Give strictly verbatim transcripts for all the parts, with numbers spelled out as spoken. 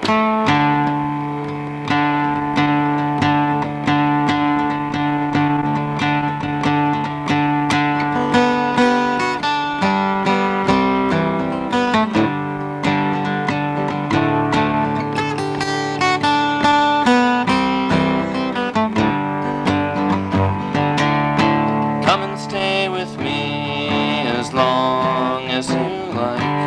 Stay with me as long as you like.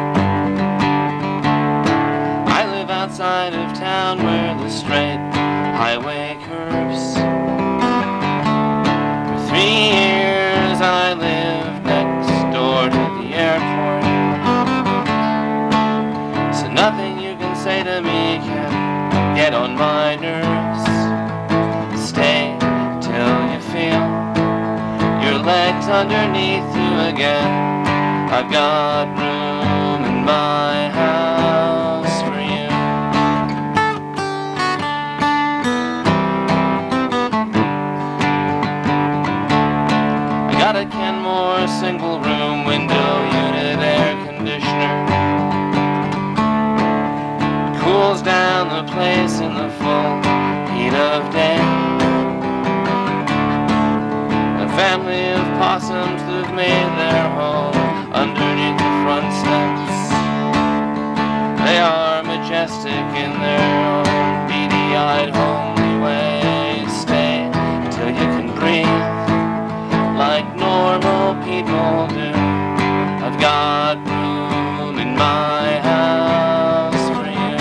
I live outside of town where the straight highway curves. For three years I lived next door to the airport, so nothing you can say to me can get on my nerves. Stay till you feel your legs underneath you again. I've got room in my house for you. I got a Kenmore single room window unit air conditioner. It cools down the place in the full heat of day. Family of possums who've made their home underneath the front steps. They are majestic in their own beady-eyed, homely way. Stay till you can breathe like normal people do. I've got room in my house for you.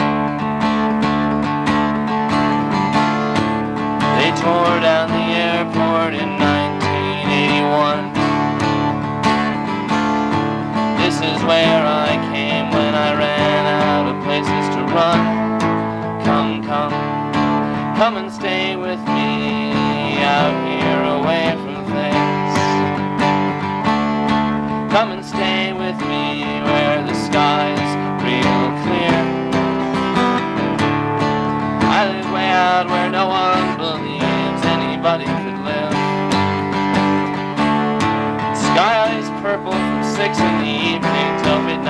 They tore down the airport in nineteen eighty-one. This is where I came when I ran out of places to run. Come, come, come and stay with me out here away from things. Come and stay with me where the sky's real clear. I live way out where no one believes anybody could live. Sky is purple from six in the evening till midnight.